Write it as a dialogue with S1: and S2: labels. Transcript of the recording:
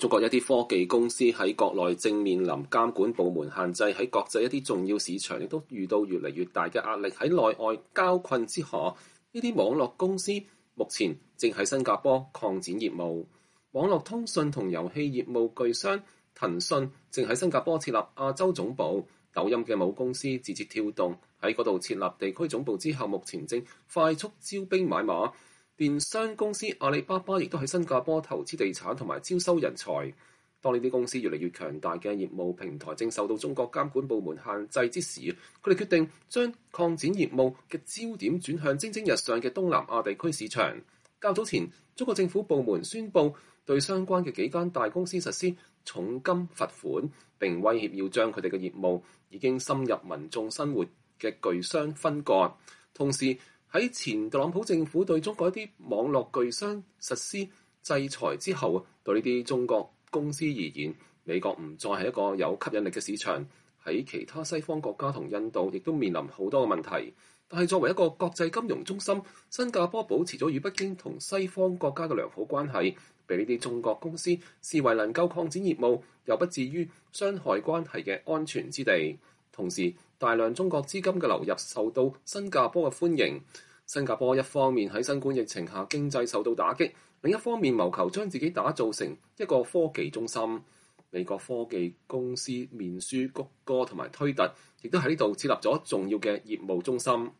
S1: 中國一啲科技公司喺國內正面臨監管部門限制，喺國際一啲重要市場亦都遇到越嚟越大嘅壓力。喺內外交困之下，呢啲網絡公司目前正喺新加坡擴展業務。網絡通訊同遊戲業務巨商騰訊正喺新加坡設立亞洲總部。抖音嘅母公司字節跳動喺嗰度設立地區總部之後，目前正快速招兵買馬。電商公司阿里巴巴亦都喺新加坡投資地產同埋招收人才。當呢啲公司越嚟越強大嘅業務平台正受到中國監管部門限制之時，佢哋決定將擴展業務嘅焦點轉向蒸蒸日上嘅東南亞地區市場。較早前，中國政府部門宣布對相關嘅幾間大公司實施重金罰款，並威脅要將佢哋嘅業務已經深入民眾生活嘅巨商分割。同時，喺前特朗普政府對中國一啲網絡巨商實施制裁之後，對呢啲中國公司而言，美國唔再係一個有吸引力嘅市場。喺其他西方國家同印度亦都面臨好多嘅問題。但係作為一個國際金融中心，新加坡保持咗與北京同西方國家嘅良好關係，被呢啲中國公司視為能夠擴展業務又不至於傷害關係嘅安全之地。同時，大量中國資金嘅流入受到新加坡嘅歡迎。新加坡一方面喺新冠疫情下經濟受到打擊，另一方面謀求將自己打造成一個科技中心。美國科技公司面書、谷歌同埋推特亦都喺呢度設立咗重要嘅業務中心。